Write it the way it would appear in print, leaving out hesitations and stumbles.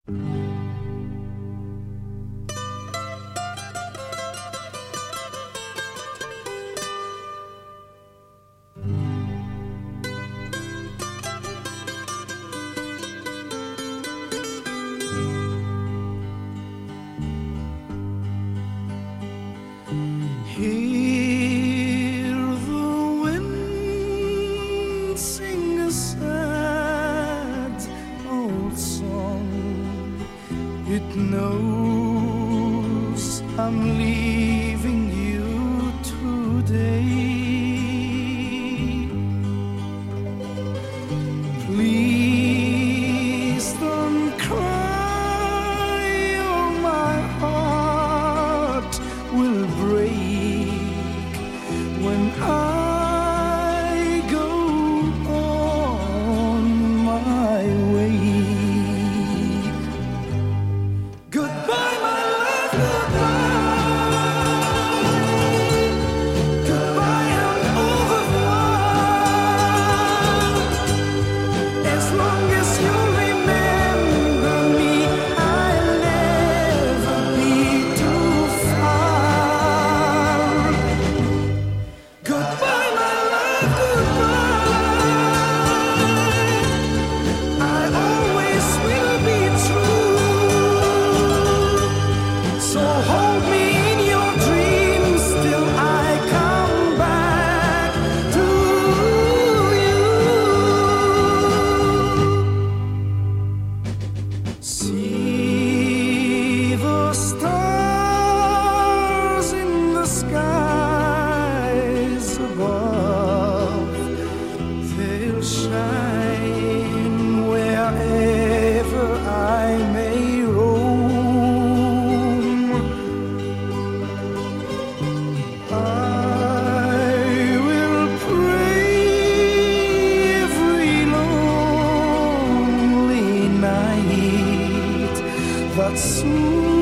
Hear the wind sing a sad old song. It knows I'm leaving you today. Please don't cry or my heart will break when I go on my way. Goodbye, my love, goodbye. Goodbye and au revoir. As long as you remember me, I'll never be too far. Goodbye, my love, goodbye. I always will be true. So hold me in your dreams till I come back to you. See the stars in the skies above. They'll shine wherever I may roam. I will pray every lonely night that soon